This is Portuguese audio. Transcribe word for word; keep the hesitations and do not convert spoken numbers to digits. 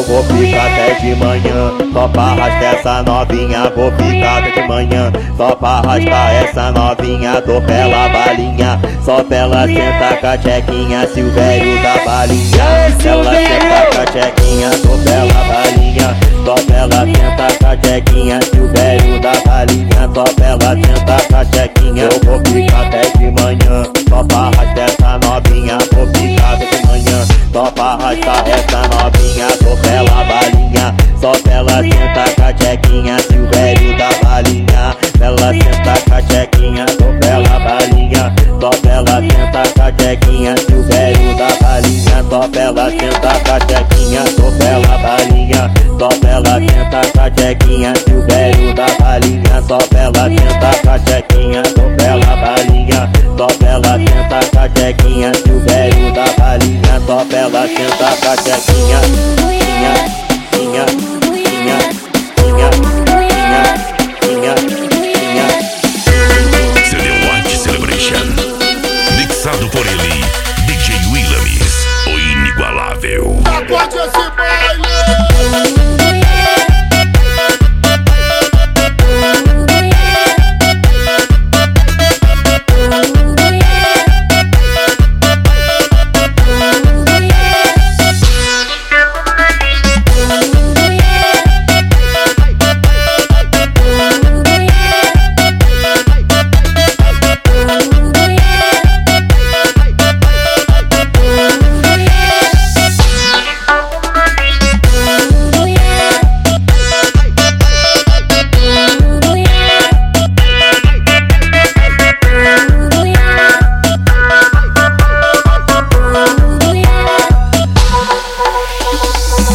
vou ficar até de manhã, só pra arrastar essa novinha. Vou ficar até de manhã, só pra arrastar essa novinha. Tô pela balinha, só pela senta com a tchequinha. Silvério da balinha, ela senta com a tchequinha. Tô pela balinha, só pela senta com a tchequinha. Silvério da balinha, só pela senta com a tchequinha. Eu vou ficar até de manhã, só pra arrastar essa novinha. Vou ficar até de manhã, só pra arrastar essa novinha. Tô pela balinha, só pela senta com a tchequinha. Silvério da balinha, ela senta com a tchequinha. Tô pela balinha, só pela senta com a tchequinha. Silvério da balinha, só pela senta com a tchequinha. Tô pela balinha, só pela senta com a tchequinha. Silvério da balinha, só pela senta com a tchequinha. Tô pela balinha, só pela senta com a tchequinha. Silvério da balinha, só pela senta com a tchequinha.